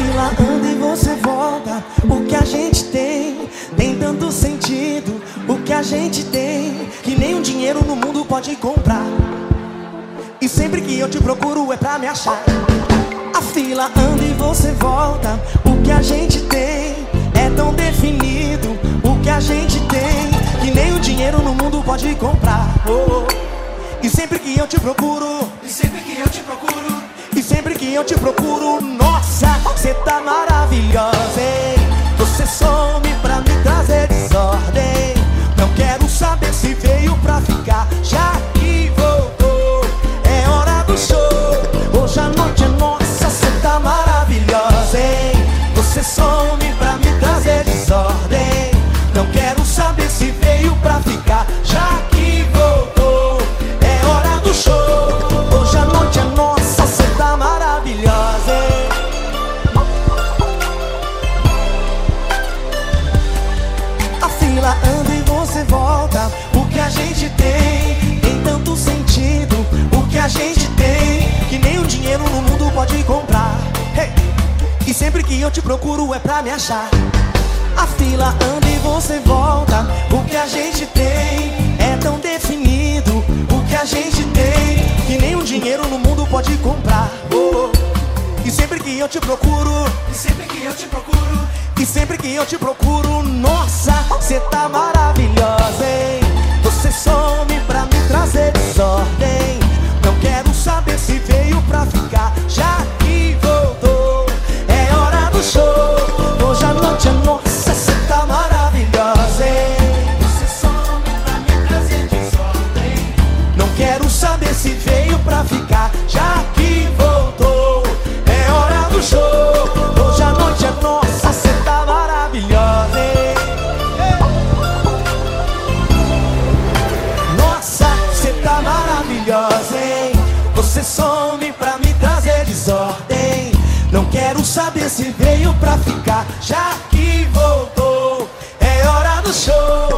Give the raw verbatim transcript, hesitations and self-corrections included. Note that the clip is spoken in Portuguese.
fila anda e você volta. O que a gente tem tem tanto sentido. O que a gente tem que nenhum dinheiro no mundo pode comprar. E sempre que eu te procuro é pra me achar. A fila anda e você volta. O que a gente tem é tão definido. O que a gente tem que nem o dinheiro no mundo pode comprar. Oh, oh. E sempre que eu te procuro, E sempre que eu te procuro, e sempre que eu te procuro, nossa, você tá maravilhosa, hein? Você some pra me trazer desordem. Não quero saber se veio pra ficar, já que voltou. É hora do show, hoje a noite é nossa. Você tá maravilhosa, hein? Você some pra me trazer desordem. Não quero saber se veio pra ficar, já que voltou. É hora do show, hoje a noite é nossa. Você tá maravilhosa, hein? A fila anda e você volta. O que a gente tem tem tanto sentido. O que a gente tem que nem o dinheiro no mundo pode comprar. Hey! E sempre que eu te procuro é pra me achar. A fila anda e você volta. O que a gente tem é tão definido. O que a gente tem que nem o dinheiro no mundo pode comprar. Oh, oh. E sempre que eu te procuro, e sempre que eu te procuro, e sempre que eu te procuro, nossa, você tá maravilhosa, hein? Você some pra me trazer desordem. Não quero saber se veio pra ficar, já que voltou. É hora do show, hoje a noite é nossa. Você tá maravilhosa, hein? você some pra me trazer desordem. Não quero saber se veio pra ficar, já que voltou. É hora do show, hoje a noite é nossa. Você tá maravilhosa, hein? Nossa, você tá maravilhosa, hein? Você some pra me trazer desordem. Não quero saber se veio pra ficar, já que voltou. É hora do show.